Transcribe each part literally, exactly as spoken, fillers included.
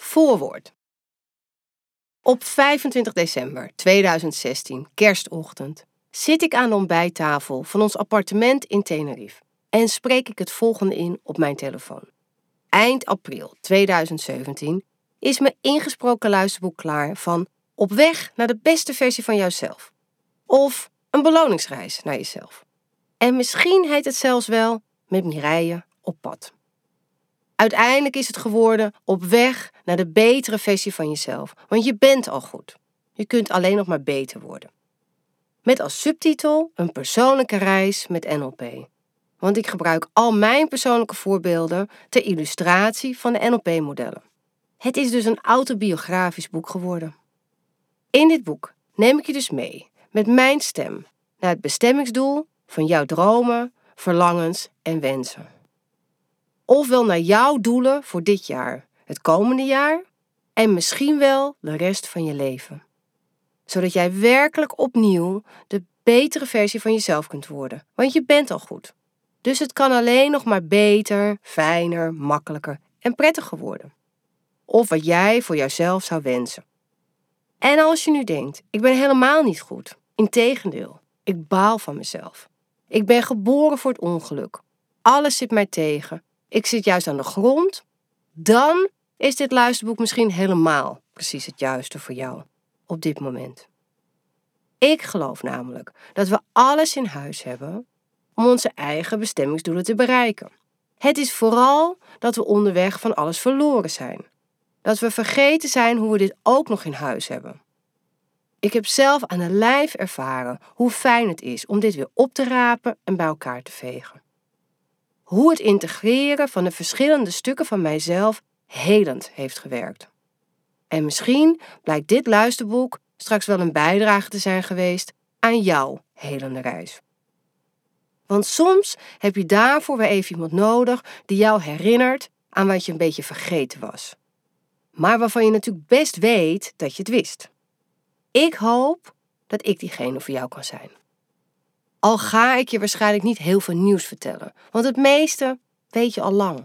Voorwoord. Op vijfentwintig december tweeduizend zestien, kerstochtend, zit ik aan de ontbijttafel van ons appartement in Tenerife en spreek ik het volgende in op mijn telefoon. Eind april tweeduizend zeventien is mijn ingesproken luisterboek klaar van Op weg naar de beste versie van jouzelf. Of Een beloningsreis naar jezelf. En misschien heet het zelfs wel Met Mireille op pad. Uiteindelijk is het geworden Op weg naar de betere versie van jezelf. Want je bent al goed. Je kunt alleen nog maar beter worden. Met als subtitel Een persoonlijke reis met N L P. Want ik gebruik al mijn persoonlijke voorbeelden ter illustratie van de N L P-modellen. Het is dus een autobiografisch boek geworden. In dit boek neem ik je dus mee met mijn stem naar het bestemmingsdoel van jouw dromen, verlangens en wensen. Ofwel naar jouw doelen voor dit jaar, het komende jaar en misschien wel de rest van je leven. Zodat jij werkelijk opnieuw de betere versie van jezelf kunt worden, want je bent al goed. Dus het kan alleen nog maar beter, fijner, makkelijker en prettiger worden. Of wat jij voor jouzelf zou wensen. En als je nu denkt, ik ben helemaal niet goed. Integendeel, ik baal van mezelf. Ik ben geboren voor het ongeluk. Alles zit mij tegen. Ik zit juist aan de grond. Dan is dit luisterboek misschien helemaal precies het juiste voor jou op dit moment. Ik geloof namelijk dat we alles in huis hebben om onze eigen bestemmingsdoelen te bereiken. Het is vooral dat we onderweg van alles verloren zijn. Dat we vergeten zijn hoe we dit ook nog in huis hebben. Ik heb zelf aan de lijf ervaren hoe fijn het is om dit weer op te rapen en bij elkaar te vegen. Hoe het integreren van de verschillende stukken van mijzelf helend heeft gewerkt. En misschien blijkt dit luisterboek straks wel een bijdrage te zijn geweest aan jouw helende reis. Want soms heb je daarvoor weer even iemand nodig die jou herinnert aan wat je een beetje vergeten was. Maar waarvan je natuurlijk best weet dat je het wist. Ik hoop dat ik diegene voor jou kan zijn. Al ga ik je waarschijnlijk niet heel veel nieuws vertellen, want het meeste weet je al lang.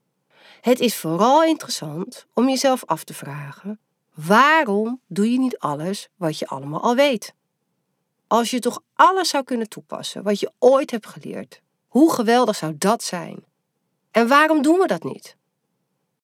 Het is vooral interessant om jezelf af te vragen, waarom doe je niet alles wat je allemaal al weet? Als je toch alles zou kunnen toepassen wat je ooit hebt geleerd, hoe geweldig zou dat zijn? En waarom doen we dat niet?